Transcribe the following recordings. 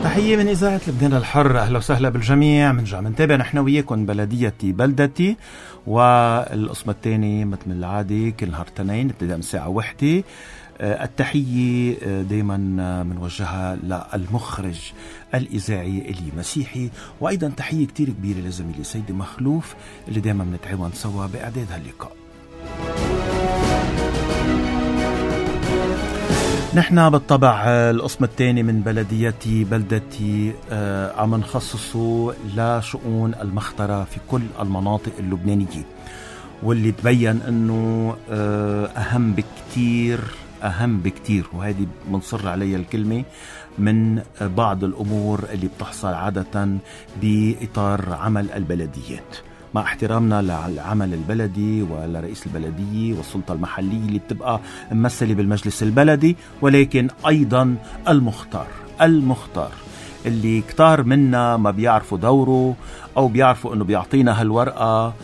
تحية من إذاعة لبنان الحر، أهلا وسهلا بالجميع. منرجع منتابع نحن وياكم بلديتي بلدتي، والقسم الثاني مثل العادة كل نهار اثنين ابتداء من الساعة 1. التحية دايما منوجهها للمخرج الإذاعي إلي مسيحي، وأيضا تحية كتير كبيرة لزميلي سيدي مخلوف اللي دايما منتعاون سوا بإعداد هاللقاء. نحن بالطبع القسم الثاني من بلديتي بلدتي عم نخصصه لشؤون المخطرة في كل المناطق اللبنانية، واللي تبين أنه أهم بكتير وهذه منصر عليها الكلمة من بعض الأمور اللي بتحصل عادة بإطار عمل البلديات، مع احترامنا للعمل البلدي ولرئيس البلدية والسلطة المحلية اللي بتبقى ممثلة بالمجلس البلدي، ولكن أيضا المختار اللي كتار منا ما بيعرفوا دوره أو بيعرفوا أنه بيعطينا هالورقة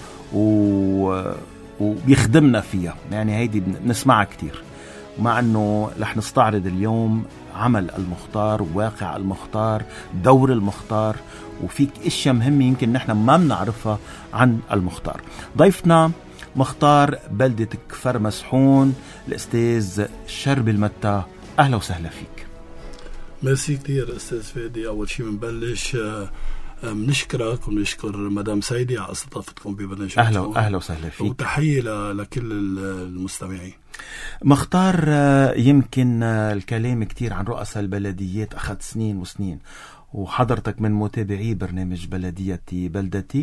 وبيخدمنا فيها. يعني هيدي بنسمعها كتير، مع أنه رح نستعرض اليوم عمل المختار، واقع المختار، دور المختار، وفيك اشياء مهمة يمكن نحن ما بنعرفها عن المختار. ضيفنا مختار بلدة كفر مسحون الأستاذ شرب المتا، أهلا وسهلا فيك. ميرسي كتير أستاذ فادي. أول شيء منبلش بنشكرك ونشكر مدام سيدي على استضافتكم ببرنامج. أهلا وسهلا فيك، وتحية لكل المستمعين. مختار، يمكن الكلام كتير عن رؤساء البلديات أخذ سنين وسنين، وحضرتك من متابعي برنامج بلديتي بلدتي،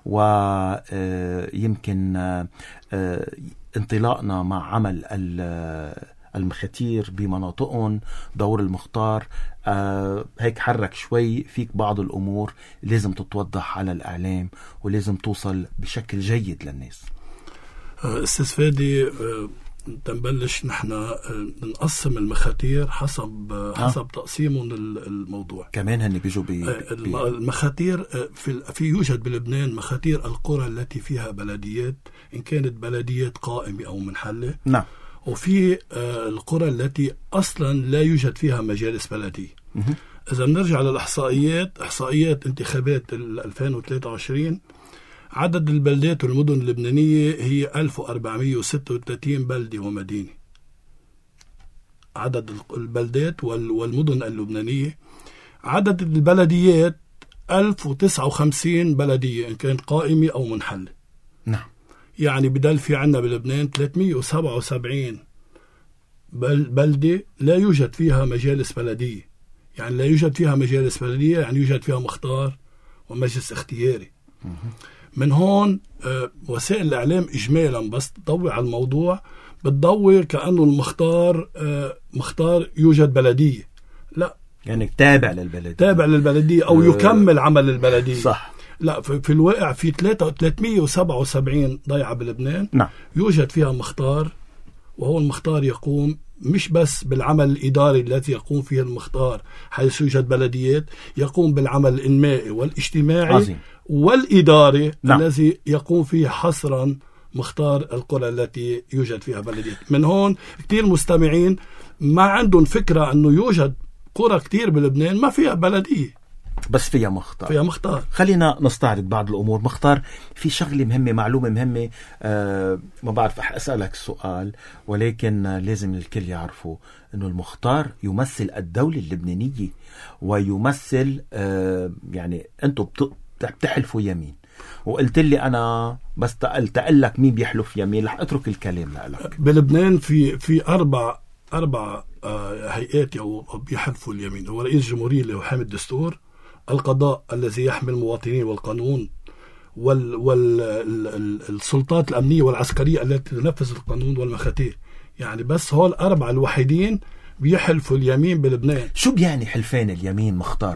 ويمكن انطلاقنا مع عمل المخاتير بمناطقهم، دور المختار، هيك حرك شوي فيك بعض الأمور لازم تتوضح على الإعلام ولازم توصل بشكل جيد للناس. أستاذ فادي، تنبلش نحن نقسم المخاتير حسب تقسيمهم الموضوع. كمان هن بيجوا المخاتير في يوجد بلبنان مخاتير القرى التي فيها بلديات، إن كانت بلديات قائمة أو منحلة. نعم. وفي القرى التي أصلا لا يوجد فيها مجالس بلدية. إذا نرجع للإحصائيات، إحصائيات انتخابات 2023، عدد البلدات والمدن اللبنانية هي 1436 بلدة ومدينة. عدد البلدات والمدن اللبنانية. عدد البلديات 1059 بلدية إن كانت قائمة أو منحلة. نعم. يعني بدل في عنا بلبنان 377 بلدة لا يوجد فيها مجالس بلدية. يعني لا يوجد فيها مجالس بلدية يعني يوجد فيها مختار ومجلس اختياري. من هون وسائل الإعلام إجمالا بس تضوي على الموضوع، بتضوي كأنه المختار مختار يوجد بلدية. لا، يعني تابع للبلدية أو يكمل عمل البلدية. صح. لا، في الواقع في 377 ضيعة بلبنان. نعم. يوجد فيها مختار، وهو المختار يقوم مش بس بالعمل الإداري الذي يقوم فيه المختار حيث يوجد بلديات، يقوم بالعمل الإنمائي والاجتماعي عظيم. والإداري. نعم. الذي يقوم فيه حصرا مختار القرى التي يوجد فيها بلديات. من هون كتير مستمعين ما عندهم فكرة أنه يوجد قرى كتير بلبنان ما فيها بلدية بس فيها مختار. خلينا نستعرض بعض الأمور. مختار، في شغلة مهمة، معلومة مهمة، ما بعرف أسألك السؤال ولكن لازم الكل يعرفه أنه المختار يمثل الدولة اللبنانية ويمثل يعني أنتوا بتحلفوا يمين، وقلت لي أنا بس تقلك مين بيحلف يمين، رح أترك الكلام لك. بلبنان في أربع هيئات بيحلفوا اليمين. هو رئيس الجمهورية اللي هو حامل الدستور، القضاء الذي يحمي المواطنين والقانون، والسلطات الأمنية والعسكرية التي تنفذ القانون، والمخاتير. يعني بس هول الأربعة الوحيدين بيحلفوا اليمين بلبنان. شو بيعني حلفان اليمين مختار؟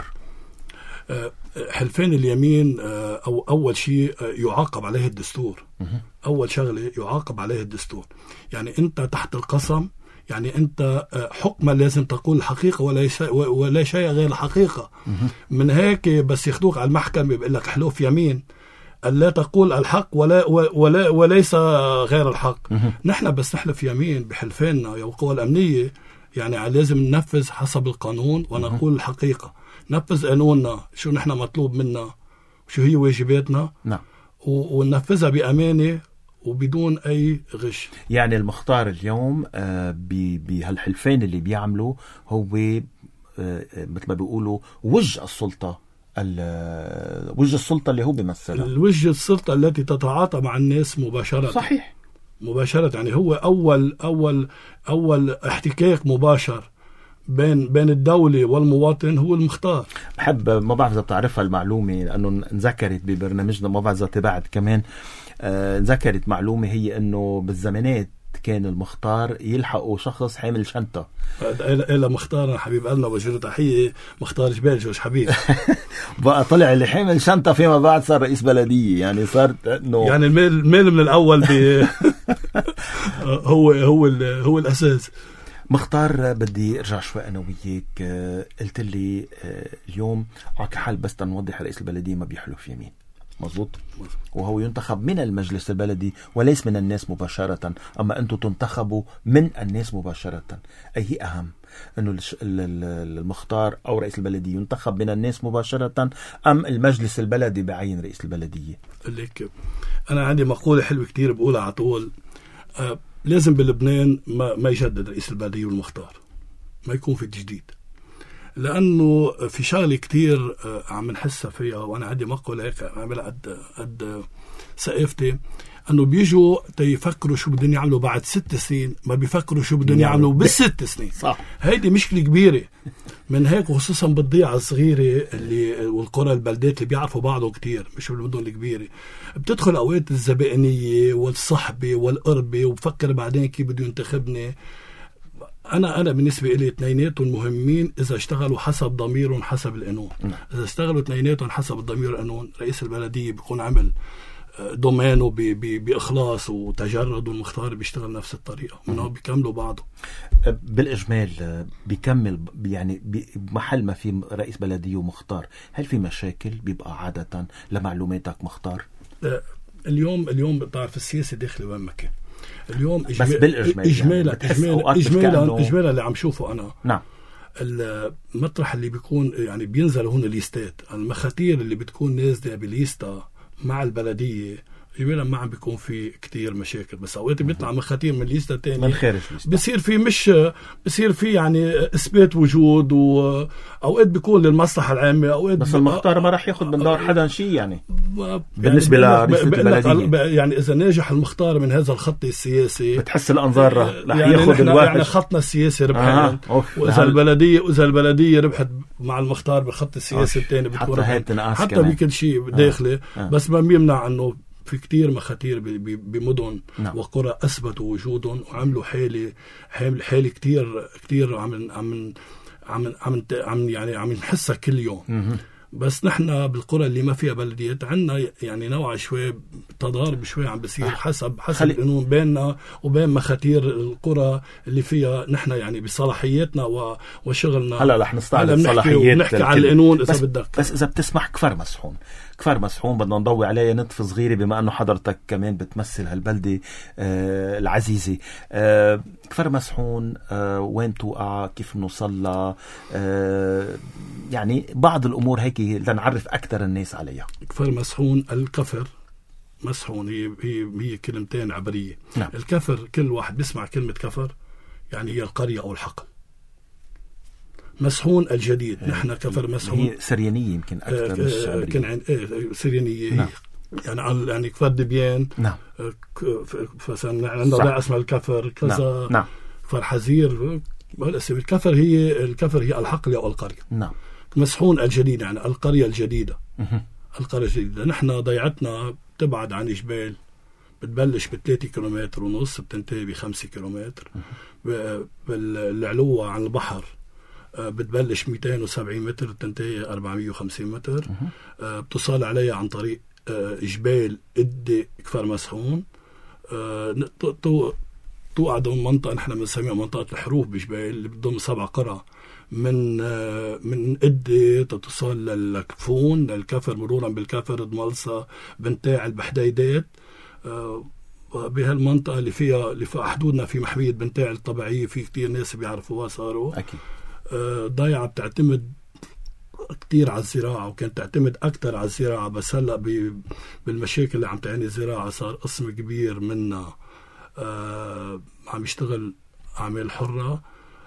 حلفان اليمين أول شيء يعاقب عليه الدستور. أول شغلة يعاقب عليه الدستور. يعني أنت تحت القسم، يعني أنت حكما لازم تقول الحقيقة ولا شيء غير الحقيقة. من هيك بس ياخدوك على المحكمة بيقول لك حلوف يمين ألا تقول الحق وليس غير الحق. نحن بس نحلف يمين بحلفاننا والقوى الأمنية، يعني لازم ننفذ حسب القانون ونقول الحقيقة. ننفذ قانوننا، شو نحن مطلوب منا، شو هي واجباتنا. نعم. وننفذها بأمانة وبدون أي غش. يعني المختار اليوم بهالحلفين اللي بيعملوا هو مثل ما بيقولوا وجه السلطة اللي هو بيمثلها، الوجه السلطة التي تتعاطى مع الناس مباشرة. صحيح، مباشرة. يعني هو أول احتكاك مباشر بين الدولة والمواطن هو المختار. بحب، ما بعرف إذا بتعرفها المعلومة لأنه انذكرت ببرنامجنا، ما بعرف إذا تبعت كمان، انذكرت معلومة هي أنه بالزمانات كان المختار يلحقوا شخص حامل شنطة. إلا مختار حبيب قلنا بجرد تحية، مختار جبال جوش حبيب. بقى طلع اللي حامل شنطة فيما بعد صار رئيس بلدية، يعني صار يعني الميل من الأول هو الأساس. مختار، بدي ارجع شوي انا وياك. قلت لي اليوم على حال بس تنوضح رئيس البلدية ما بيحلف يمين، مظبوط؟ وهو ينتخب من المجلس البلدي وليس من الناس مباشرة، أما أنتم تنتخبوا من الناس مباشرة. أي أهم أنه المختار أو رئيس البلدية ينتخب من الناس مباشرة أم المجلس البلدي بعين رئيس البلدية؟ لك أنا عندي مقولة حلوة كتير بقولها على طول. لازم بلبنان ما يجدد رئيس البلدية والمختار، ما يكون في تجديد، لأنه في شغلة كتير عم نحسها فيها. وأنا عندي مقولة هيك عملها قد سقفتي، أنه بيجوا تيفكروا شو بدهم يعملوا بعد 6 سنين، ما بيفكروا شو بدهم يعملوا ب6 سنين. صح. هيدي مشكلة كبيرة. من هيك وخصوصا بالضيعة الصغيرة والقرى البلدات اللي بيعرفوا بعضهم كتير، مش بالمدن الكبيرة، بتدخل أوقات الزبائنية والصحبة والقربة وبفكر بعدين كيف بده ينتخبني. أنا بالنسبة إلي اثنيناتهم مهمين إذا اشتغلوا حسب ضميرهم حسب القانون. إذا اشتغلوا اثنيناتهم حسب الضمير والقانون، رئيس البلدية بيكون عمل دومينه بإخلاص وتجرد، والمختار بيشتغل نفس الطريقة، منهم بيكملوا بعضه. بالإجمال بيكمل، يعني بمحل ما في رئيس بلدية ومختار، هل في مشاكل بيبقى عادة لمعلوماتك مختار؟ اليوم بتعرف السياسة داخل وين ما كان. اليوم بس بالإجمال إجمالا اللي عم شوفه أنا. نعم. المطرح اللي بيكون يعني بينزل هون الليستات، المخاتير اللي بتكون نازلة بالليستا مع البلدية إجمالا ما عم بيكون في كتير مشاكل، بس أوقات بيطلع مخاتير من ليستا تانية من خارج ليستا، بصير في يعني إثبات وجود، وأوقات بيكون للمصلحة العامة، أوقات بس المختار ما راح ياخد من دور حدا شيء يعني بالنسبة لرئيس البلدية. يعني إذا ناجح المختار من هذا الخط السياسي بتحس الأنظار راح يعني ياخد الواحد، يعني خطنا السياسي ربحان. وإذا البلدية ربحت مع المختار بالخط السياسي الثاني بتكون حتى بكل شيء داخلي. بس ما بيمنع أنه في كتير مخاتير بمدن وقرى أثبتوا وجودهم وعملوا حالة كتير عم نحسها كل يوم. بس نحن بالقرى اللي ما فيها بلديات عندنا يعني نوع شوي تضارب شوي عم بيصير حسب القانون بيننا وبين مخاتير القرى اللي فيها نحن يعني بصلاحياتنا وشغلنا. هلا رح نستعرض صلاحيات ونحكي على القانون إذا بدك. بس إذا بتسمح كفر مسحون بدنا نضوي عليه نطف صغيرة، بما أنه حضرتك كمان بتمثل هالبلدة العزيزة. كفر مسحون وين توقع، كيف نوصل، يعني بعض الأمور هيك لنعرف أكثر الناس عليها. كفر مسحون، الكفر مسحون هي كلمتين عبرية. نعم. الكفر كل واحد بيسمع كلمة كفر يعني هي القرية أو الحقل. مسحون الجديد، نحن كفر مسحون هي سريانية يمكن أكثر مش عبرية. سريانية. نعم. يعني كفر دبيان. نعم. فسن عندنا اسمها الكفر كذا. نعم. كفر حزير. الكفر هي الحقل أو القرية. نعم. مسحون الجديد يعني القرية الجديده. القرية الجديدة نحن ضيعتنا تبعد عن جبال، بتبلش ب3 كيلومتر ونص بتنتهي ب5 كيلومتر. بالعلوة عن البحر بتبلش 270 متر بتنتهي 450 متر. بتصل عليها عن طريق جبال قد كفر مسحون. توقع ضمن منطقة نحن بنسميها منطقة الحروف بجبال اللي بتضم 7 قرى من قدي تتصل للكفون للكفر، مرورا بالكفر، دملصة، بنتاع، البحديدات. بهالمنطقة اللي فيها حدودنا في محمية بنتاع الطبيعية، في كتير ناس بيعرفوها صاروا. أكيد. ضيعة بتعتمد كتير على الزراعة وكانت تعتمد أكتر على الزراعة، بس هلأ بالمشاكل اللي عم تعاني الزراعة صار قسم كبير منا عم يشتغل أعمال حرة.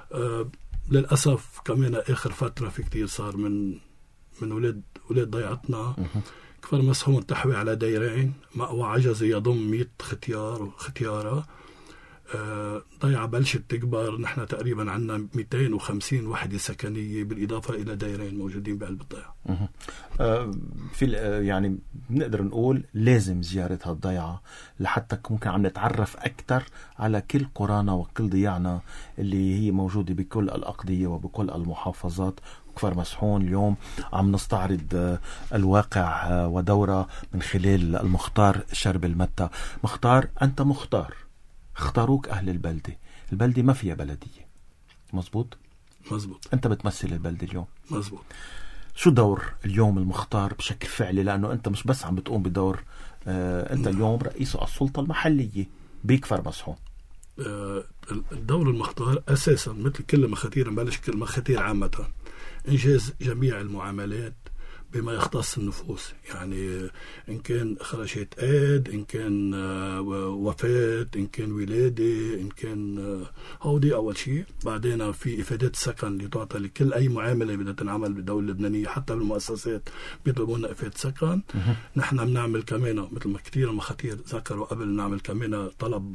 للأسف كمان آخر فترة في كتير صار من ولاد ضيعتنا. كفر مسحون تحوي على ديرين، مأوى عجزي يضم 100 ختيار وختيارة. ضيعة بلشت تكبر، نحن تقريبا عندنا 250 وحدة سكنية بالإضافة إلى ديرين موجودين بقلب الضيعة. في يعني بنقدر نقول لازم زيارة هالضيعة لحتى ممكن عم نتعرف أكتر على كل قرانا وكل ضيعنا اللي هي موجودة بكل الأقضية وبكل المحافظات. كفر مسحون اليوم عم نستعرض الواقع ودورة من خلال المختار شرب المتة. مختار، أنت مختار، اختاروك أهل البلدة ما فيها بلدية، مزبوط؟ أنت بتمثل البلدة اليوم، مزبوط. شو دور اليوم المختار بشكل فعلي؟ لأنه أنت مش بس عم بتقوم بدور أنت اليوم رئيس السلطة المحلية بكفر مسحون. الدور المختار أساسا مثل كل المخاتير، بلش كل المخاتير عامة، إنجاز جميع المعاملات بما يختص النفوس، يعني إن كان خرجت عيد، إن كان وفاة، إن كان ولادة، إن كان هودي أول شيء. بعدين في إفادات السكن اللي تعطى لكل أي معاملة بدها تنعمل بالدولة اللبنانية، حتى بالمؤسسات بيطلبونا إفادة سكن. نحن بنعمل كمان مثل ما كتير المخاتير ذكروا قبل، نعمل كمان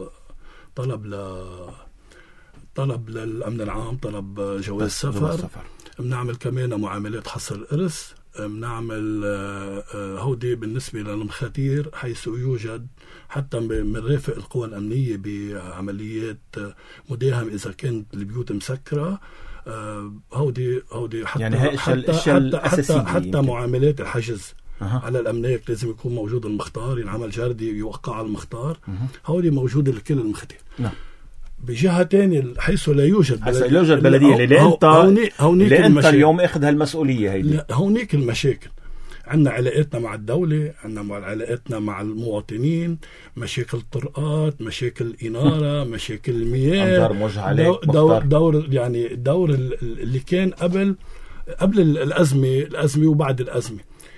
طلب للأمن العام، طلب جواز سفر. بنعمل كمان معاملات حصر الإرث، بنعمل هودي بالنسبة للمخاتير، حيث يوجد حتى بنرافق القوى الأمنية بعمليات مداهم إذا كانت البيوت مسكرة. هودي حتى يعني حتى معاملات الحجز على الأملاك لازم يكون موجود المختار، ينعمل جردي يوقع على المختار. هودي موجودة لكل المخاتير. نعم. بجهة تانية حيث لا يوجد بلدية اللي أنت اليوم أخذ هالمسؤولية هيدي. لا، هونيك المشاكل. عندنا علاقاتنا مع الدولة، عندنا علاقاتنا مع المواطنين، مشاكل طرقات، مشاكل إنارة، مشاكل المياه. دور يعني الدور اللي كان قبل الأزمة وبعد الأزمة.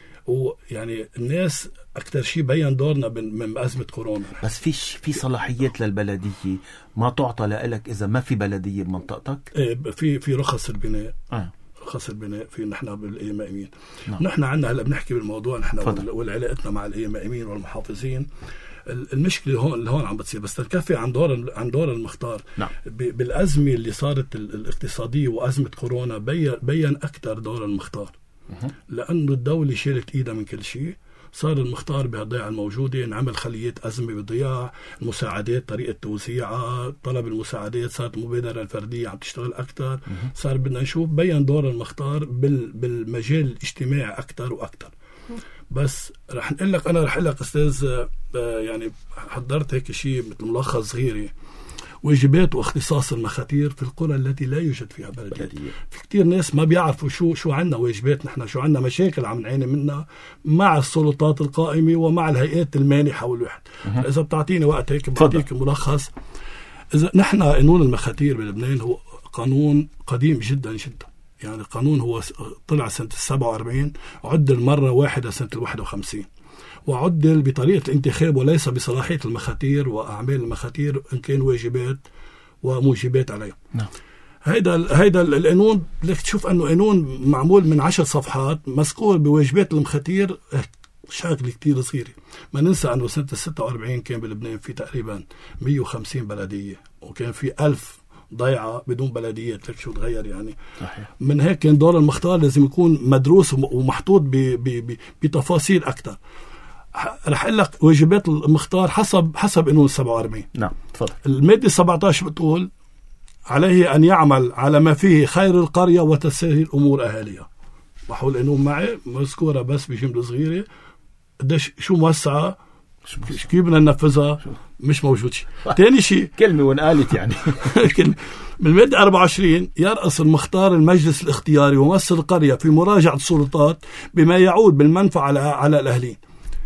ويعني الناس أكتر شيء بيّن دورنا من أزمة كورونا. بس في صلاحيات للبلدية ما تعطى لك إذا ما في بلدية بمنطقتك؟ في رخص البناء. رخص البناء في نحن بالإيمائيين. نحن عندنا هلا بنحكي بالموضوع نحن والعلاقتنا مع الإيمائيين والمحافظين. المشكلة اللي هون عم بتصير، بس تنكفي عن دور المختار. بالأزمة اللي صارت الاقتصادية وأزمة كورونا بيّن أكتر دور المختار، لأنه الدولة شالت إيدها من كل شيء. صار المختار بهالضيعة الموجودة نعمل خليات أزمة بالضياع، المساعدات طريقة توزيعها، طلب المساعدات صارت مبادرة الفردية عم تشتغل أكتر. صار بدنا نشوف بيّن دور المختار بالمجال الاجتماعي أكتر وأكتر. بس رح نقول لك أستاذ، يعني حضرت هيك شيء مثل ملخص صغيري، واجبات واختصاص المخاتير في القرى التي لا يوجد فيها بلدية. في كتير ناس ما بيعرفوا شو عنا واجبات، نحن شو عنا مشاكل عم نعاني منها مع السلطات القائمة ومع الهيئات المانحة والواحد. إذا بتعطيني وقت هيك بعطيك ملخص. إذا نحن قانون المخاتير بلبنان هو قانون قديم جدا جدا، يعني قانون هو طلع سنة 47، عدل مرة واحدة سنة 51، وعدل بطريقة الانتخاب وليس بصلاحية المخاتير وأعمال المخاتير إن كان واجبات وموجبات عليها. نعم. هيدا القانون لك تشوف أنه قانون معمول من 10 صفحات مذكور بواجبات المخاتير شغلة كتير صغيرة. ما ننسى أنه سنة 46 كان بلبنان في تقريبا 150 بلدية، وكان في 1000 ضيعة بدون بلديات. لك شو تغير يعني. من هيك كان دور المختار لازم يكون مدروس ومحطوط بتفاصيل أكتر. رح أقول لك واجبات المختار حسب قانون 47. نعم، تفضل. المادة 17 بتقول عليه أن يعمل على ما فيه خير القرية وتسهيل أمور أهاليها. بحول القانون معي مذكورة بس بجملة صغيرة، قديش شو موسعة، كيف بدنا ننفذها، مش موجود شيء. تاني شيء كلمة وانقالت يعني. من المادة 24 يرأس المختار المجلس الاختياري وممثل القرية في مراجعة السلطات بما يعود بالمنفعة على الأهلين.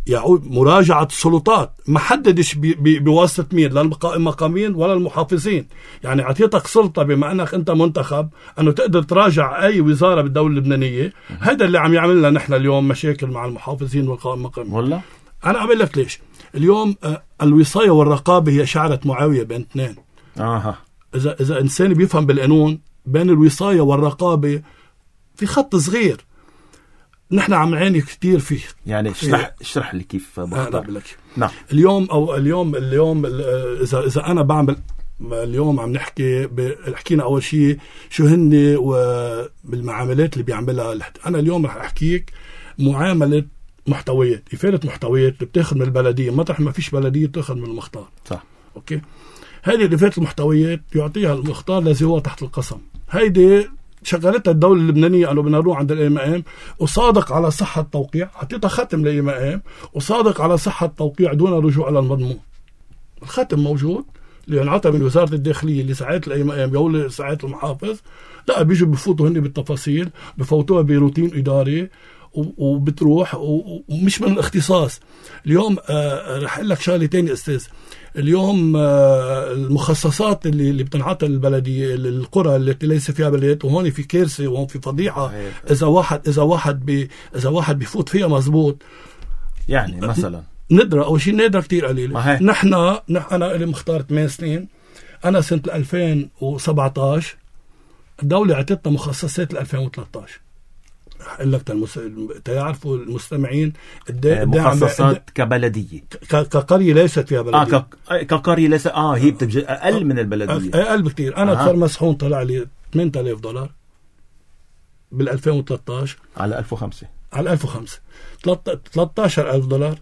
يعود مراجعة السلطات، ما حددش بواسطة مين، لا المقامين ولا المحافظين. يعني عطيتك سلطة بما أنك أنت منتخب أنه تقدر تراجع أي وزارة بالدولة اللبنانية. هذا اللي عم يعملنا نحن اليوم مشاكل مع المحافظين والمقامين. والله أنا أقول لك ليش. اليوم الوصاية والرقابة هي شعرة معاوية بين اثنين. إذا إنسان بيفهم بالقانون، بين الوصاية والرقابة في خط صغير نحن عم نعاني كتير فيه. يعني اشرح لي كيف بختار. نعم. اليوم إذا أنا بعمل اليوم عم نحكي حكينا أول شيء شو هن بالمعاملات اللي بيعملها. أنا اليوم رح أحكيك معاملة محتويات، إفادة محتويات اللي بتاخد من البلدية مطرح ما فيش بلدية بتاخد من المختار. صح. أوكي. هذه إفادة المحتويات يعطيها المختار الذي هو تحت القسم. هيدي شغلتها الدولة اللبنانية. قالوا بدنا نروح عند الإمام وصادق على صحة توقيع، حطيتها ختم للإمام وصادق على صحة توقيع دون رجوع إلى المضمون. الختم موجود اللي انعطى من وزارة الداخلية اللي ساعات الإمام يقول ساعات المحافظ، لا بيجوا بفوتوا هن بالتفاصيل، بفوتوها بروتين إداري وبتروح ومش من الاختصاص. اليوم رح أقول لك شغلة تاني أستاذ. اليوم المخصصات اللي بتنعطى للبلدية القرى التي ليس فيها بلديات، وهون في كارثة وهون في فضيحة. إذا واحد بيفوت فيها مزبوط. يعني مثلا ندرة أو شيء نادرة كتير قليلة. أنا اللي مختار 8 سنين. أنا سنة 2017 الدولة عطتنا مخصصات 2013. أقول لك تيعرفوا المستمعين مخصصات كبلدية كقرية ليست فيها بلدية. كقرية ليس هي بتجي أقل من البلدية، أقل بكتير. أنا دفر مسحون طلع لي $8,000 بال 2013 على 1005 على 1005 $13,000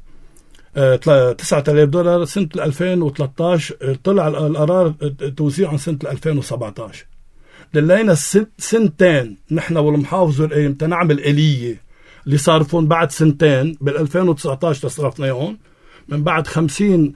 $9,000 سنة 2013. طلع القرار توزيعهم سنة 2017. دلينا سنتين نحن والمحافظ والقيم تنعمل آلية اللي صارفون بعد سنتين بال 2019 تصرفناهم من بعد 50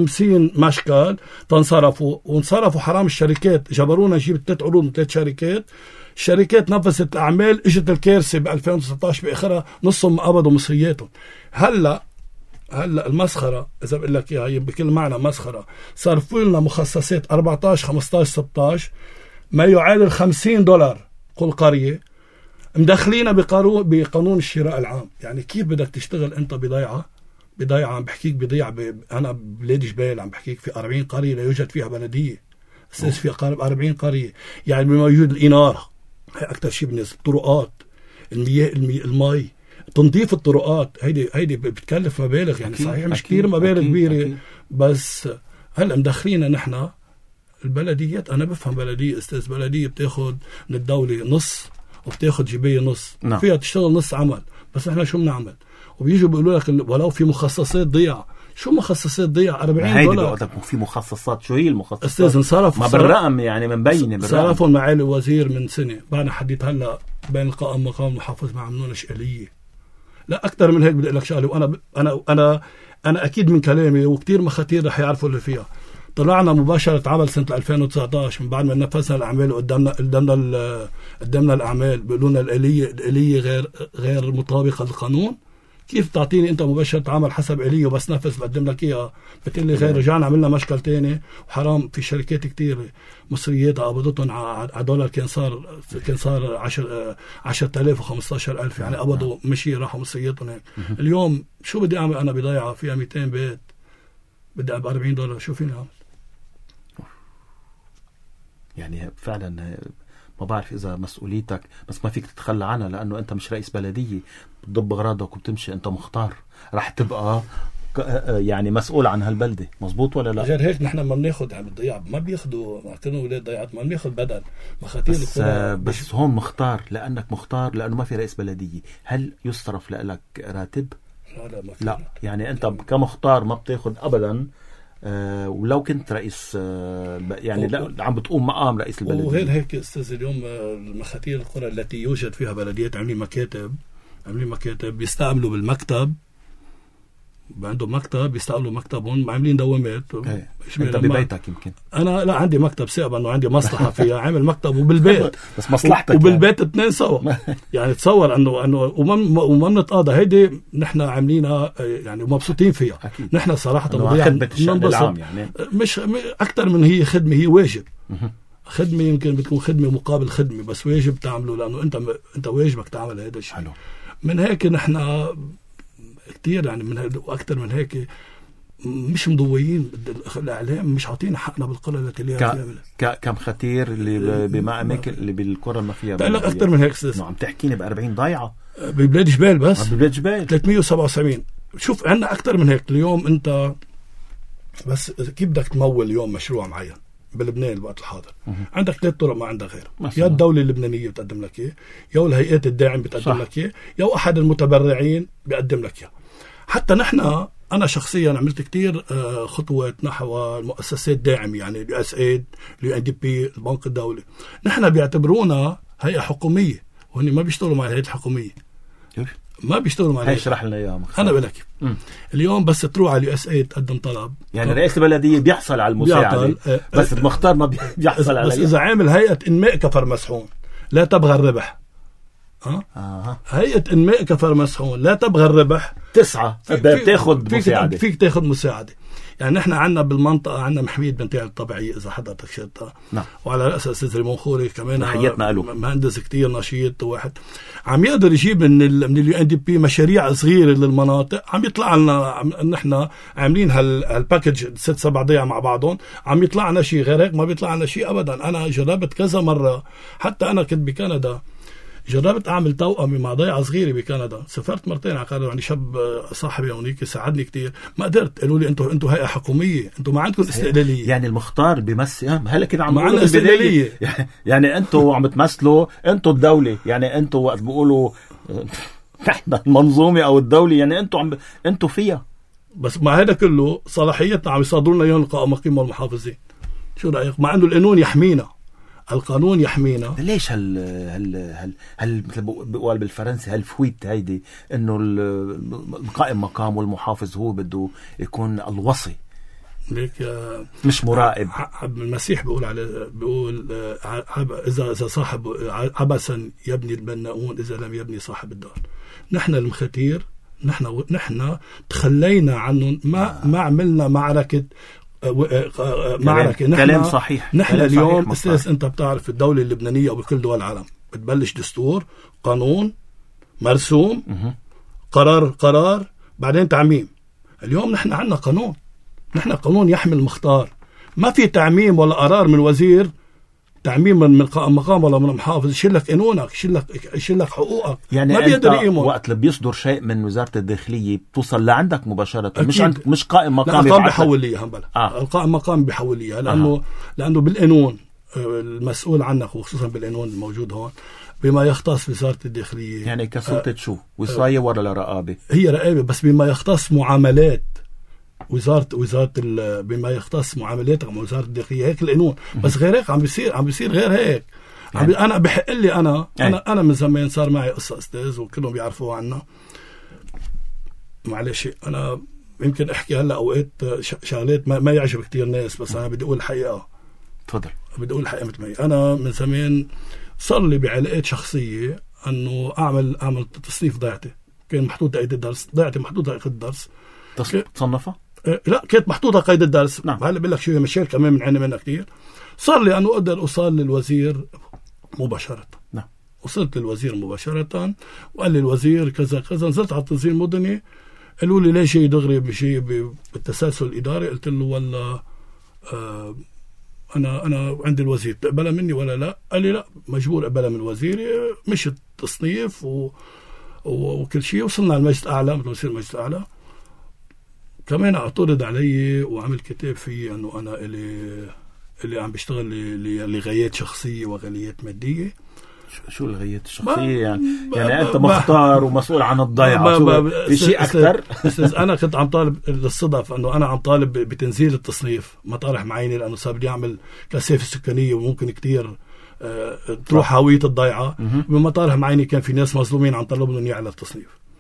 مشكل تنصرفوا وانصرفوا. حرام الشركات جبرونا نجيب 3 عروض من 3 شركات. الشركات نفذت الأعمال، اجت الكارثة ب 2019 بآخرها نصهم قبضوا مصرياتهم. هلا المسخرة إذا بقول لك إياها بكل معنى مسخرة. صرفوا لنا مخصصات 14 15 16 ما يعادل $50 كل قرية، مدخلين بقانون الشراء العام. يعني كيف بدك تشتغل أنت بضيعة عم بحكيك بضيعة أنا بلادي جبال عم بحكيك في 40 قرية لا يوجد فيها بلدية. أساس في قارب 40 قرية. يعني بما يوجد الإنارة هي أكتر شيء بالنسبة الطرقات، المياه المي، تنظيف الطرقات. هيدي بتكلف مبالغ. يعني صحيح مش كتير مبالغ كبيرة. بس هلأ مدخلينا نحن البلديات. أنا بفهم بلدية أستاذ، بلدية بتاخد من الدولة نص وبتاخد جبية نص. فيها تشتغل نص عمل. بس إحنا شو بنعمل؟ وبيجوا بيقولوا لك ولو في مخصصات ضيع. شو مخصصات ضيع؟ $40. في مخصصات. شو هي المخصصات أستاذ؟ انصرفوا ما بالرقم يعني مبينة صرفوا معالي الوزير من سنة بعد حديث هلا بين القائم مقام المحافظ ما عملوناش آلية. لا أكتر من هيك بدي أقول لك شغلة. وأنا أكيد من كلامي وكتير مخاتير رح يعرفوا اللي فيها. طلعنا مباشرة عمل سنة 2019 من بعد ما نفذنا الأعمال قدمنا الأعمال بيقولونا الآلية غير مطابقة للقانون. كيف تعطيني أنت مباشرة عمل حسب آلية وبس نفذ بقدم لك إياها بتقول لي غير؟ رجعنا عملنا مشكل تاني. وحرام في شركات كتير مصريات قبضتهم على دولار كان صار 10,000 و15,000. يعني قبضوا مشي راحوا مصرياتهم هيك. اليوم شو بدي أعمل أنا بضيعة فيها 200 بيت بدي أب $40 شو فيني أعمل؟ يعني فعلا ما بعرف إذا مسؤوليتك بس ما فيك تتخلى عنها لأنه أنت مش رئيس بلدية بتضب أغراضك وبتمشي. أنت مختار رح تبقى يعني مسؤول عن هالبلدة. مزبوط ولا لا؟ غير هيك نحن ما بناخد عم الضياع ما بياخدوا كانوا ولاد ضيعات ما بناخد بدل مخاتير بس هون مختار لأنك مختار لأنه ما في رئيس بلدية. هل يصرف لك راتب؟ لا ما في. لا يعني أنت كمختار ما بتاخد أبدا. ولو كنت رئيس يعني لا عم بتقوم مقام رئيس البلدية. وغير هيك أستاذ اليوم المخاتير القرى التي يوجد فيها بلديات عاملين مكاتب بيستعملوا بالمكتب عندهم مكتب بيستقلوا مكتبهم عاملين دوامات. انت ببيتك يمكن؟ انا لا عندي مكتب ثقة انه عندي مصلحة فيها عامل مكتب وبالبيت بس مصلحتك وبالبيت يعني. 2 سوا يعني تصور انه وما بنتقاضى. هيدي نحن عاملينها يعني ومبسوطين فيها. نحن صراحة خدمة الشأن العام يعني مش اكثر من هي خدمة، هي واجب. خدمة يمكن بتكون خدمة مقابل خدمة، بس واجب تعمله لانه انت واجبك تعمل هذا الشيء. حلو. من هيك نحن كتير يعني من واكثر من هيك مش مضويين. الاعلام مش عاطينا حقنا بالقرى التي ليها كم ختير اللي بمعمك اللي بالقرى ما فيها لا اكثر من هيك استاذ. عم تحكيني ب40 ضايعه ببلاد جبال بس ببلاد جبال 377. شوف عندنا اكثر من هيك. اليوم انت بس كيف بدك تمول اليوم مشروع معين بلبنان الوقت الحاضر؟ عندك 3 طرق ما عندك غيره. يا الدولة اللبنانية بتقدم لك اياه، يا الهيئات الداعم بتقدم لك اياه، يا احد المتبرعين بيقدم لك اياه. حتى نحن انا شخصيا عملت كتير خطوات نحو المؤسسات الداعم يعني USAID UNDP البنك الدولي. نحن بيعتبرونا هيئة حكومية وهن ما بيشتغلوا مع الهيئات الحكومية. ما بيشتغلوا مع الهيئات. اشرح لنا اياها. انا بقول لك اليوم بس تروح على USAID تقدم طلب يعني رئيس البلدية بيحصل على المساعدة بس المختار ما بيحصل على. بس اذا عامل هيئة انماء كفر مسحون لا تبغى الربح. هيئة انماء كفر مسحون لا تبغى الربح. 9 بتاخد مساعدة. فيك تاخد مساعدة. يعني نحن عندنا بالمنطقة عندنا محمية بنتاع الطبيعية إذا حضرتك شفتها. نعم. وعلى رأس أستاذ ريمون خوري كمان حياتنا له مهندس كتير نشيط واحد عم يقدر يجيب من UNDP مشاريع صغيرة للمناطق. عم يطلع لنا نحن عاملين هالباكج 6-7 ضيعة مع بعضهم. عم يطلع لنا شيء غير هيك ما بيطلع لنا شيء أبدا. أنا جربت كذا مرة حتى أنا كنت بكندا جربت أعمل توأمي مع ضيعة صغيرة بكندا. سافرت مرتين على يعني شاب صاحبي هونيك ساعدني كتير. ما قدرت. قالوا لي انتوا هيئة حكومية انتوا ما عندكم استقلالية. يعني المختار بيمثل هلا كده عم بيقولوا بالبداية يعني انتوا عم تمثلوا انتوا الدولة. يعني انتوا وقت بيقولوا نحن المنظومة او الدولة يعني انتوا فيها. بس مع هذا كله صلاحيتنا عم يصادروا لنا اياهم القائمة المقيمة والمحافظين. شو رأيك؟ مع انه القانون يحمينا. القانون يحمينا. ليش هل مثل بقول بالفرنسي هالفويت هيدي انه القائم مقام والمحافظ هو بده يكون الوصي ليك مش مراقب. المسيح بيقول اذا صاحب عبثا يبني البناؤون اذا لم يبني صاحب الدار. نحن المختير نحن تخلينا عنهم. ما عملنا معركة كلام صحيح. نحن اليوم استاذ انت بتعرف الدولة اللبنانية وبكل دول العالم بتبلش دستور قانون مرسوم قرار بعدين تعميم. اليوم نحن عندنا قانون. نحن قانون يحمي المختار. ما في تعميم ولا قرار من وزير تعميم من مقام ولا من محافظ يشيل لك قانونك يشيل لك حقوقك. يعني ما بيقدر يقيمون. وقت اللي بيصدر شيء من وزارة الداخلية بتوصل لعندك مباشرة. مش قائم مقام بيحول لي القائم مقام بيحول لي لأنه بالقانون المسؤول عنك وخصوصا بالقانون الموجود هون بما يختص وزارة الداخلية. يعني كسلطة شو وصاية ولا رقابة؟ هي رقابة بس بما يختص معاملات وزارة بما يختص معاملاتك مع وزارة الداخلية. هيك القانون. بس غير هيك عم بيصير غير هيك. يعني أنا بحق لي أنا من زمان صار معي قصة أستاذ وكلهم بيعرفوها عنا. معلش أنا يمكن أحكي هلا أوقات شغلات ما يعجب كتير ناس بس أنا بدي أقول الحقيقة. تفضل. بدي أقول الحقيقة مثل ما هي. أنا من زمان صار لي بعلاقات شخصية أنه أعمل تصنيف ضيعتي. كان محطوطة قيد الدرس. ضيعتي محطوطة قيد الدرس. تصنفها؟ لا كانت محطوطة قيد الدرس. نعم. هلا بقول لك شو مشاكل كمان من عنا منها كتير. صار لي أنه أقدر أوصل للوزير مباشرة. نعم. وصلت للوزير مباشرة وقال لي الوزير كذا كذا. نزلت على التنظيم المدني قالوا لي ليش شيء دغري بشيء بالتسلسل الإداري. قلت له والله أنا عندي الوزير تقبلها مني ولا لا؟ قال لي لا مجبور أقبلها من وزيري. مش التصنيف وكل شيء. وصلنا على المجلس الأعلى مثل وزير المجلس الأعلى كمان اعترض علي وعمل كتاب فيه انه انا اللي عم بشتغل لغايات شخصيه وغايات ماديه. شو الغايات الشخصيه يعني انت مختار ومسؤول عن الضيعه في شيء اكثر. انا كنت عم طالب للصدف انه انا عم طالب بتنزيل التصنيف مطارح معينه لانه صار بدي اعمل كثافه سكانيه وممكن كتير تروح هويه الضيعه. بمطارح معينه كان في ناس مظلومين عم طلبوا انهم يعلى التصنيف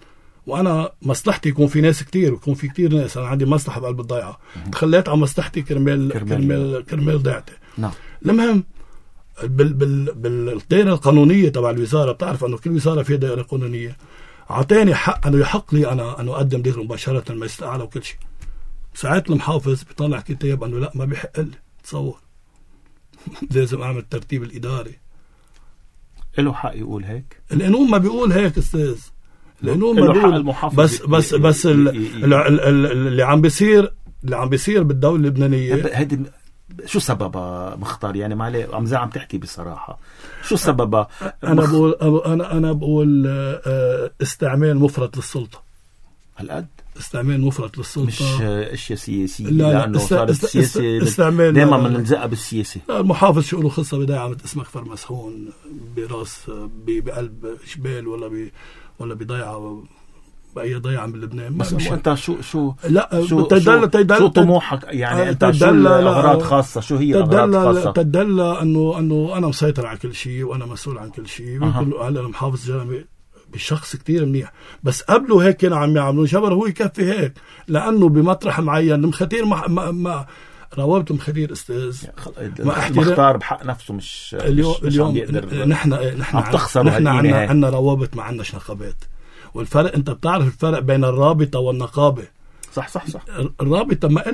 وانا مصلحتي يكون في ناس كتير، ويكون في كتير ناس، انا عندي مصلحه بقلب الضيعه، تخليت على مصلحتي كرمال ضيعتي. نعم. المهم بالدائره القانونيه تبع الوزاره، بتعرف انه كل وزاره فيها دائره قانونيه، اعطاني حق انه يحق لي انا انه اقدم دير مباشره المجلس الاعلى وكل شيء. ساعات المحافظ بيطلع كتاب انه لا ما بيحق لي، تصور لازم اعمل الترتيب الاداري. له حق يقول هيك؟ القانون ما بيقول هيك استاذ، القانون ما بيقول. بس اللي عم بيصير بالدوله اللبنانيه هيدي شو سببها مختار؟ يعني ما عليه عم تحكي بصراحه، شو سببها؟ انا بقول استعمال مفرط للسلطه. هالقد استعمال مفرط للسلطه، مش اشياء سياسيه، لانه صارت السياسه دائما بنلزقها بالسياسه. المحافظ شو له خصه بدايه عم اسمها كفر مسحون براس بقلب جبال ولا بضيعه باي ضيعه من لبنان. بس مش انت شو لا شو طموحك يعني؟ انت شو اغراض خاصه؟ شو هي اغراض خاصه؟ تدلى انه انا مسيطر على كل شيء وانا مسؤول عن كل شيء. هلا المحافظ جامي بشخص كتير منيح، بس قبله هيك كانوا عم يعملوا جبر هو يكفي هيك، لانه بمطرح معين المختير ما روابط المختير استاذ مختار بحق نفسه، مش اليوم نحن عندنا روابط، ما عندناش نقابات. والفرق انت بتعرف الفرق بين الرابطه والنقابه. صح. الرابطه ما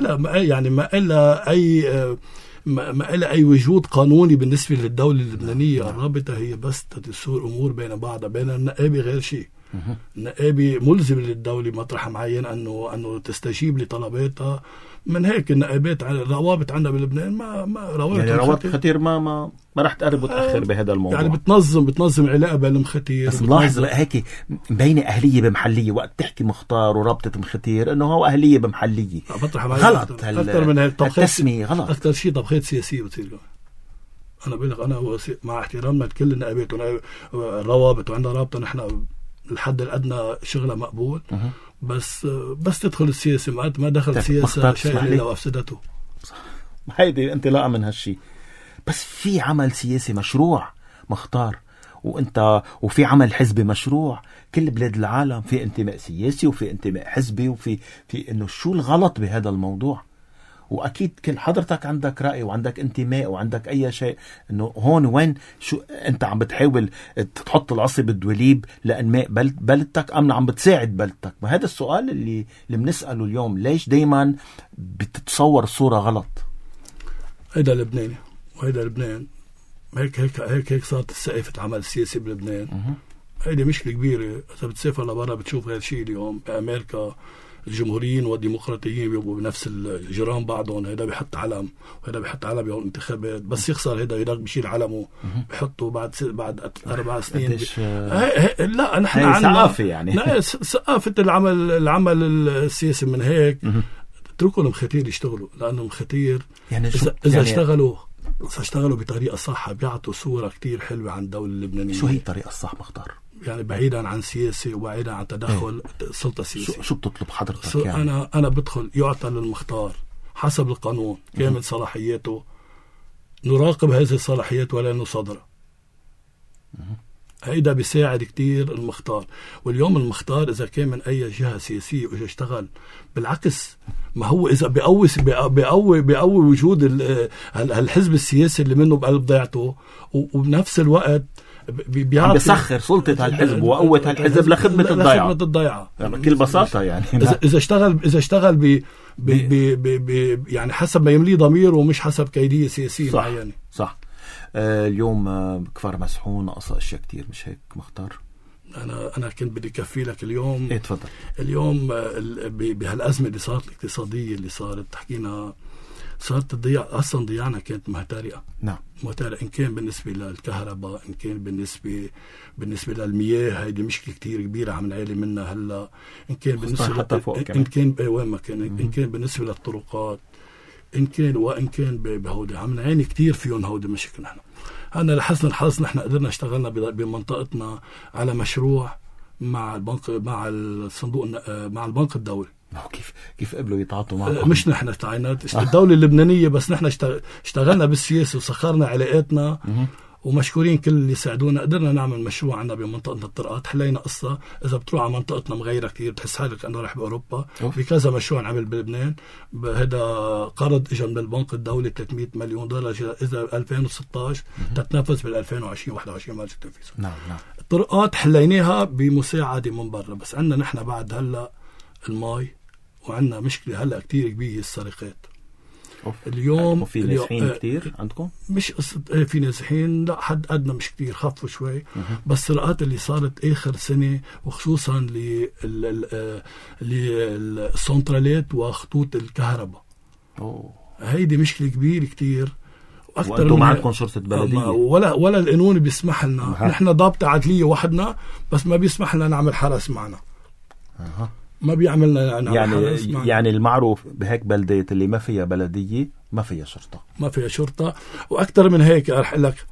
إلها اي وجود قانوني بالنسبه للدوله اللبنانيه. الرابطه هي بس تدسور امور بين بعضها، بين النقابه غير شيء. النقابه ملزم للدوله مطرح معين انه تستجيب لطلباتها. من هيك النقابات الروابط عندنا بلبنان ما روابط يعني روابط خطير ما راح تقرب وتاخر بهذا الموضوع. يعني بتنظم علاقه بين المختير. بس ملاحظ هيك مبينه اهليه بمحليه. وقت تحكي مختار ورابطه مختير انه هو اهليه بمحليه، غلط. اكثر من هيك التسميه غلط. اكثر شيء طبخات سياسيه بتصير. انا بقول لك انا مع احترامنا لكل النقابات والروابط، وعندنا رابطه نحن الحد الادنى شغله مقبول. بس تدخل السياسه ما دخل السياسه شيء الا وافسدته. هيدي انطلاقه من هالشيء. بس في عمل سياسي مشروع مختار، وفي عمل حزبي مشروع. كل بلاد العالم في انتماء سياسي وفي انتماء حزبي وفي انه شو الغلط بهذا الموضوع. واكيد كل حضرتك عندك راي وعندك انتماء وعندك اي شيء، انه هون وين شو انت عم بتحاول تحط العصي بالدوليب لانماء بلدتك ام عم بتساعد بلدتك؟ ما هذا السؤال اللي بنساله اليوم. ليش دايما بتتصور الصوره غلط؟ هيدا لبناني وهيدا لبنان. هيك صارت السقف العمل السياسي بلبنان. هيدي مشكله كبيره. اذا بتسافر لبرا بتشوف غير شيء. اليوم بامريكا الجمهوريين والديمقراطيين بيبقوا بنفس الجيران بعضهم. هيدا بيحط علم وهيدا بيحط علم يوم انتخابات. بس يخسر هيدا بيشيل علمه بيحطه بعد 4 سنين. لا نحن عندنا ثقافه يعني. لا ثقافه العمل السياسي. من هيك اتركوا المختير يشتغلوا، لانه المختير يعني اذا اشتغلوا بطريقه صح بيعطوا صوره كتير حلوه عن الدوله اللبنانيه. شو هي الطريقه الصح مختار؟ يعني بعيدا عن سياسي وبعيدا عن تدخل سلطة سياسية. شو بتطلب حضرتك يعني؟ أنا بدخل يعطى للمختار حسب القانون كامل صلاحياته، نراقب هذه الصلاحيات ولا نصادرها. هيدا بيساعد كتير المختار. واليوم المختار إذا كان من أي جهة سياسية وإذا اشتغل بالعكس، ما هو إذا بيقوي وجود الحزب السياسي اللي منه بقلب ضيعته، وبنفس الوقت عم بيسخر سلطة هالحزب وقوة هالحزب لخدمة الضيعة. بكل بساطة يعني. إذا اشتغل يعني حسب ما يملي ضميره ومش حسب كيدية سياسية معينة. صح. اليوم كفار مسحون ناقص أشياء كتير، مش هيك مختار؟ أنا كنت بدي كفي لك اليوم. تفضل. اليوم بهالأزمة اللي صارت الاقتصادية اللي صارت حكينا، صارت أصلا ضياعنا كانت مهترئة. نعم مهترئة، إن كان بالنسبة للكهرباء، إن كان بالنسبة للمياه. هيدي مشكلة كتير كبيرة عم نعاني منها هلا. إن كان بالنسبة إن كان وين ما كان، إن كان بالنسبة للطرقات، إن كان بهودي عم نعاني كتير فيهم هودي مشاكل. نحن أنا لحسن الحظ نحن قدرنا اشتغلنا بمنطقتنا على مشروع مع البنك، مع الصندوق، مع البنك الدولي. كيف قبلوا يتعاطوا معكم؟ مش نحن تعينات الدولة اللبنانية، بس نحن اشتغلنا بالسياسة وسخرنا علاقاتنا ومشكورين كل اللي ساعدونا. قدرنا نعمل مشروع عنا بمنطقة الطرقات. حلينا قصة إذا بتروح على منطقتنا مغيرة كتير بتحس حالك أنه رايح بأوروبا. في كذا مشروع نعمل بلبنان. هذا قرض إجا من البنك الدولي $300 مليون إذا 2016 تتنفذ بال 2020 21 مارس التنفيذ. نعم. الطرقات حليناها بمساعدة من برا، بس عندنا نحن بعد هلا الماء، وعندنا مشكلة هلا كتير كبيرة السرقات. اليوم في نازحين كتير عندكم؟ مش قصة في نازحين، لا حد أدنى مش كتير، خفوا شوي. بس السرقات اللي صارت آخر سنة وخصوصا للسنترالات وخطوط الكهرباء، هيدي مشكلة كبيرة كتير. وأنتم ما عندكم شرطة بلدية ولا القانون بيسمح لنا. نحن ضابطة عدلية وحدنا، بس ما بيسمح لنا نعمل حرس معنا. ما بيعملنا يعني المعروف بهيك بلدات اللي ما فيها بلدية ما فيها شرطة. وأكثر من هيك رح أقول لك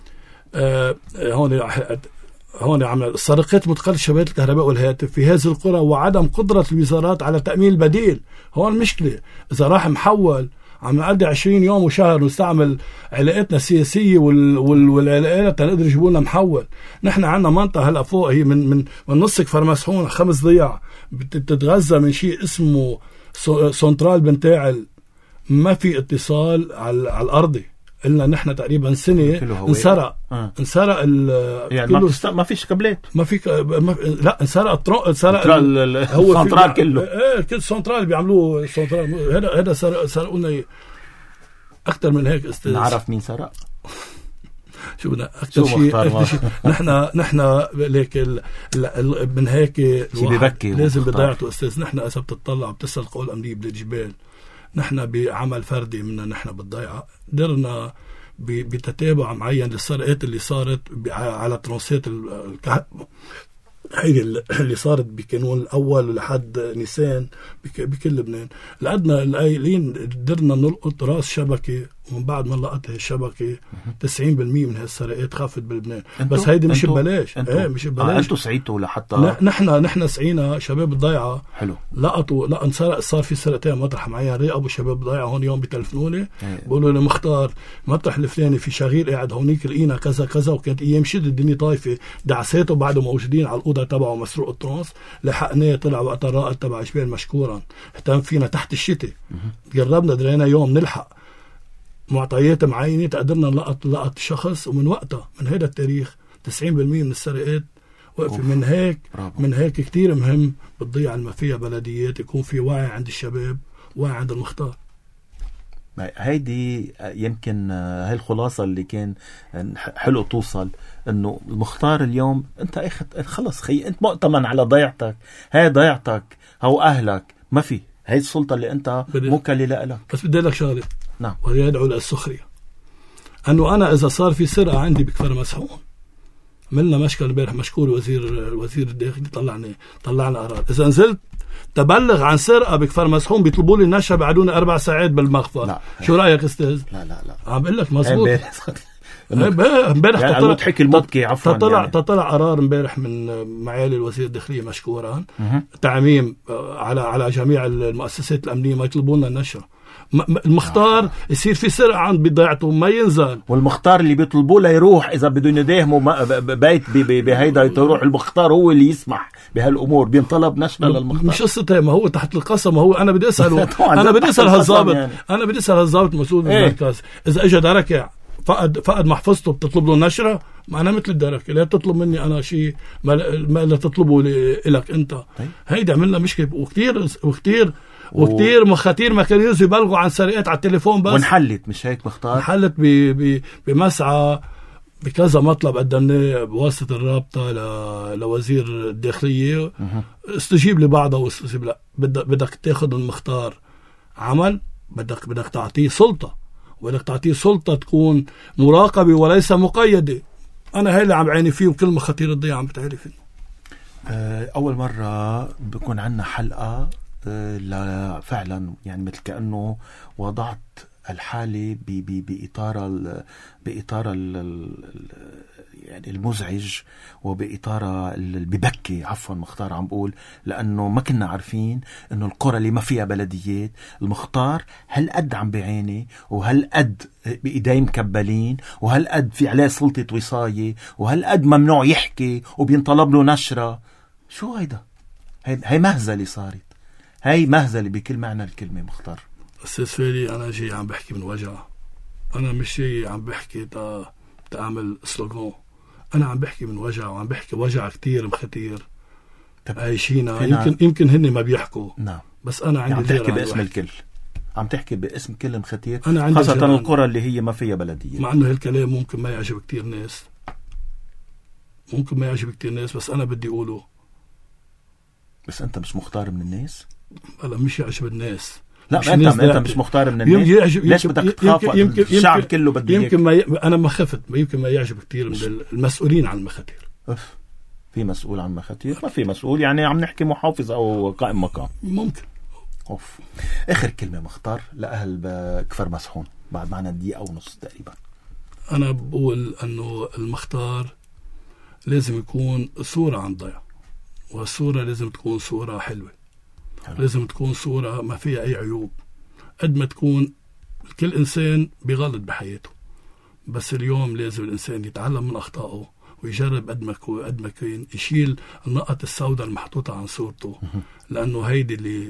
هون عمل السرقات متقل شبكات الكهرباء والهاتف في هذه القرى، وعدم قدرة الوزارات على تأمين البديل. هون المشكلة إذا راح محول عم نقضي 20 يوم وشهر ونستعمل علاقاتنا السياسية والعلاقات تنقدر يجيبوا لنا محول. نحن عندنا منطقة هلا فوق هي من نص كفر مسحون 5 ضياع بتتغذى من شيء اسمه سنترال بنتاعل. ما في اتصال على الأرضي إلا نحن تقريبا سنة انسرق يعني ما فيش كابلات، لا انسرق هو السنترال كله. كل سنترال بيعملوه سنترال. هذا سرقوا لنا اكثر من هيك. استاذ نعرف مين سرق؟ شو بدنا اكثر شيء نحن ليك من هيك لازم بضيعته. استاذ نحن اذا بتطلع بتسال القوى الامنيه بالجبال، نحن بعمل فردي منا نحن بالضيعة قدرنا بتتابع معين للسرقات اللي صارت على ترانسات هي اللي صارت بكانون الأول لحد نيسان بكل لبنان. لقدنا القايلين قدرنا نلقط راس شبكة، ومن بعد ما لقط هالشبكة 90% من هالسرقات خافت بلبنان. بس هيدي مش ببلاش. مش ببلاش. انتوا سعيتوا لحتى نحن سعينا. شباب الضيعة حلو لقطوا انسرق. صار في سرقتين مطرح معين راقبوا شباب الضيعة. هون يوم بتلفنوني بقولوا لي مختار مطرح الفلاني في شغيل قاعد هونيك لقينا كذا كذا، وكانت ايام شد الدنيا طايفة. دعساته بعده موجودين على الأوضة تبعه مسروق الترانس. لحقناه طلع وقت الرائد تبع جبال مشكورا اهتم فينا تحت الشتاء. جربنا درينا يوم نلحق معطيات معينة تقدرنا لقط شخص. ومن وقتها من هذا التاريخ 90% من السرقات وقفة. من هيك كتير مهم بتضيع ما فيها بلديات يكون في وعي عند الشباب، وعي عند المختار. هيدي يمكن هاي الخلاصة اللي كان حلو توصل، انه المختار اليوم انت اخت خلص خي انت مؤتمن على ضيعتك. هاي ضيعتك او اهلك، ما في هاي السلطة اللي انت موكلة لك. بس بدي لك شغله. نعم. وهي يدعو للسخرية. انه انا اذا صار في سرقة عندي بكفر مسحون، عملنا مشكل امبارح مشكور وزير الداخلية طلعنا قرار اذا نزلت تبلغ عن سرقة بكفر مسحون بيطلبوا لي النشرة بعدوني 4 ساعات بالمخفر. شو رأيك استاذ؟ لا عم بقول لك مزبوط. امبارح يعني المضحك المبكي عفوا تطلع قرار امبارح من معالي الوزير الداخلية مشكورا تعميم على جميع المؤسسات الأمنية ما يطلبوا لنا النشرة. المختار يصير في سرقة عند بضيعته ما ينزل، والمختار اللي بيطلبوه لا يروح إذا بدون يداهموا بيت بهيدا يروح. المختار هو اللي يسمح بهالأمور بينطلب نشرة للمختار. مش قصة ما هو تحت القسم. ما هو أنا بدي أسأله أنا بدي أسأل هالضابط مسؤول من المركز إذا إجا دركة فقد محفظته بتطلب له نشرة. ما أنا مثل الدركة لا تطلب مني أنا شيء ما لا تطلبه لك أنت. هيدا عملنا مشكلة وكتير مخاتير ما كانوا يبلغوا عن سرقات على التليفون بس. ونحلت مش هيك مختار؟ انحلت بمسعى بكذا مطلب قدمناه بواسطة الرابطة لوزير الداخلية. استجيب لبعضها واستجيب لا. بدك تاخذ المختار عمل، بدك تعطيه سلطة، وبدك تعطيه سلطة تكون مراقبة وليس مقيدة. أنا هاي اللي عم بعيني فيه، وكل مخاتير الضيعة عم بتعرف. أول مرة بكون عنا حلقة لا فعلا يعني مثل كأنه وضعت الحالة بإطار يعني المزعج وبإطار ببكي عفوا مختار عم بقول، لأنه ما كنا عارفين أنه القرى اللي ما فيها بلديات المختار هل قد عم بعيني، وهل قد بإيديه مكبلين، وهل قد في عليه سلطة وصاية، وهل قد ممنوع يحكي وبينطلب له نشرة. شو هيدا؟ هاي مهزلة صارت، هاي مهزلة بكل معنى الكلمة مختار. أستاذ فادي أنا جاي عم بحكي من وجع، أنا مش جاي عم بحكي تعمل سلوغان، أنا عم بحكي من وجع، وعم بحكي وجع كتير مختير عايشينا. يمكن هن ما بيحكوا. نعم. بس أنا عندي عم تحكي باسم الكل، عم تحكي باسم كل مختير، خاصة القرى اللي هي ما فيها بلدية. مع أنه هالكلام ممكن ما يعجب كتير ناس، بس أنا بدي أقوله. بس أنت مش مختار من الناس؟ أنا مش يعجب الناس. لا أنت مش مختار من الناس. ليش بدك تخاف؟ الشعب كله بده يمكن أنا ما خفت، يمكن ما يعجب كتير من المسؤولين عن المخاتير. في مسؤول عن المخاتير؟ ما في مسؤول، يعني عم نحكي محافظ أو قائم مقام ممكن. آخر كلمة مختار لأهل كفر مسحون بعد معنا دقيقة ونص تقريبا. أنا بقول أنه المختار لازم يكون صورة عن ضيع، والصورة لازم تكون صورة حلوة. لازم تكون صورة ما فيها أي عيوب. قد ما تكون كل إنسان بيغلط بحياته، بس اليوم لازم الإنسان يتعلم من أخطائه ويجرب قد ما كان يشيل النقط السوداء المحطوطة عن صورته، لأنه هيدي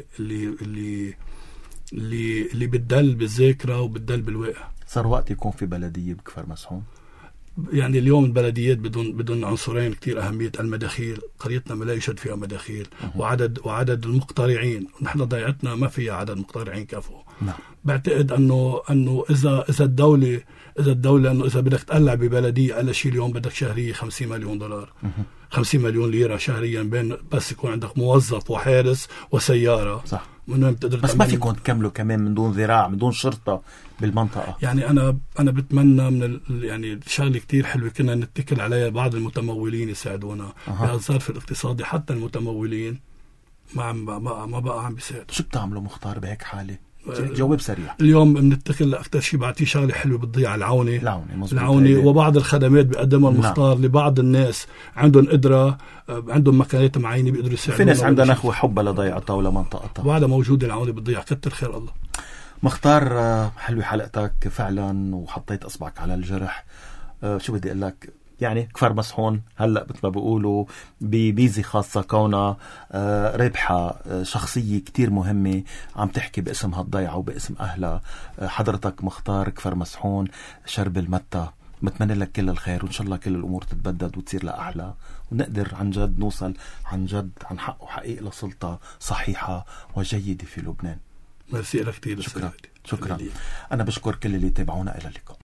اللي بتدل بالذاكرة وبتدل بالواقع. صار وقت يكون في بلدية بكفر مسحون. يعني اليوم البلديات بدون عنصرين كتير أهمية. المداخيل، قريتنا ما لا يوجد فيها مداخيل، وعدد المقترعين. نحن ضيعتنا ما فيها عدد مقترعين كفو. بعتقد أنه إذا الدولة أنه إذا بدك تقلع ببلدية أقل شيء اليوم بدك شهرية $50 مليون، 50 مليون ليرة شهريا، بين بس يكون عندك موظف وحارس وسيارة. صح. بس ما فيكم تكملوا كمان من دون ذراع، من دون شرطة بالمنطقة. يعني أنا بتمنى من يعني شغلة كتير حلوة كنا نتكل عليها، بعض المتمولين يساعدونا بهالظرف الاقتصادي. حتى المتمولين ما بقى عم بيساعدوا. شو بتعملوا مختار بهيك حالة؟ جواب سريع. اليوم بنتكل أكتر شيء بعطيه شغلة حلوة بتضيع العونة وبعض الخدمات بيقدمها المختار لبعض الناس عندهم قدرة، عندهم مكانات معينة بيقدروا يساعدوا. في ناس عندها نخوة حبة لضيعتها ولا منطقتها، وبعدها موجودة العونة بتضيع. كتر خير الله. مختار حلوة حلقتك فعلا، وحطيت أصبعك على الجرح. شو بدي أقول لك، يعني كفر مسحون هلأ مثل ما بيقولوا بميزة خاصة كونها رابحة، شخصية كتير مهمة عم تحكي باسم هالضيعة وباسم أهلها. حضرتك مختار كفر مسحون شرب المتة، بتمنى لك كل الخير، وإن شاء الله كل الأمور تتبدد وتصير لأحلى، ونقدر عن جد نوصل عن حق وحقيقة لسلطة صحيحة وجيدة في لبنان. ميرسي لك كتير. شكرا. أنا بشكر كل اللي تابعونا. إلى اللقاء.